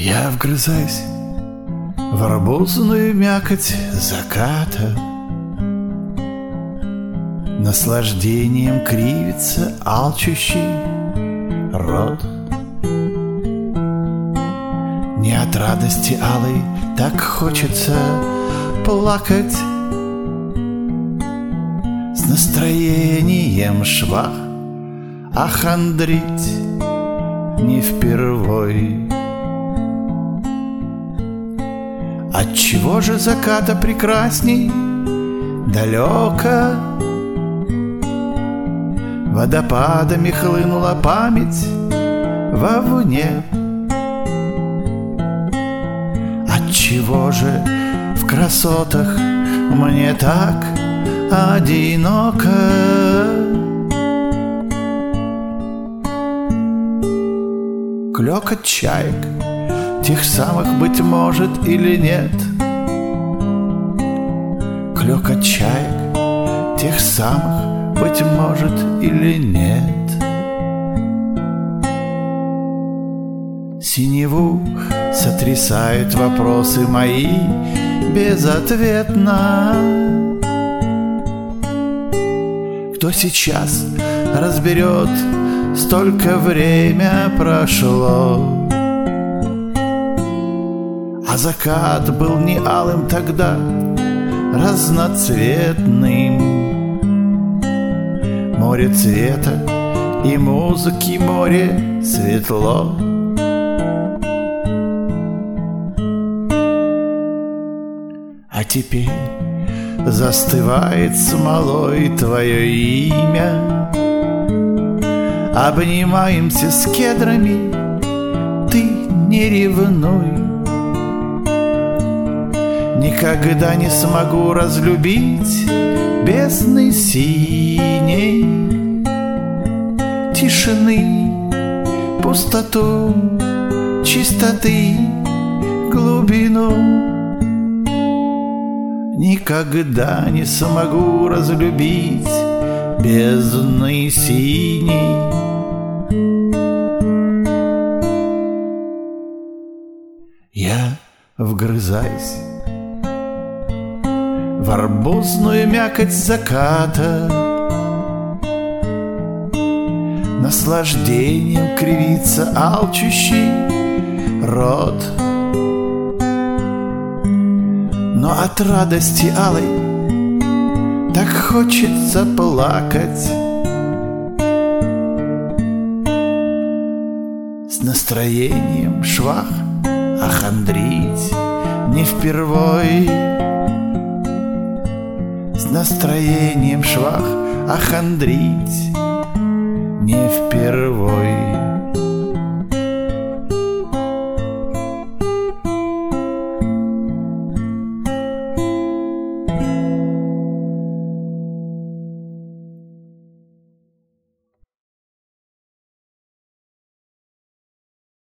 Я вгрызаюсь в арбузную мякоть заката, наслаждением кривится алчущий рот. Не от радости алой так хочется плакать, с настроением швах, а хандрить не впервой. Отчего же заката прекрасней далеко? Водопадами хлынула память вовне. Отчего же в красотах мне так одиноко? Клёкот чаек, тех самых, быть может, или нет? Клёкот чаек, тех самых, быть может, или нет? Синеву сотрясают вопросы мои безответно. Кто сейчас разберет, столько время прошло, а закат был не алым тогда, разноцветным. Море цвета и музыки, море светло. А теперь застывает смолой твое имя. Обнимаемся с кедрами, ты не ревнуй. Никогда не смогу разлюбить бездны синей, тишины, пустоту, чистоты, глубину. Никогда не смогу разлюбить бездны синей. Я вгрызаюсь в арбузную мякоть заката, наслаждением кривится алчущий рот. Но от радости алой так хочется плакать, с настроением швах, а хандрить не впервой. С настроением швах, а хандрить не впервой.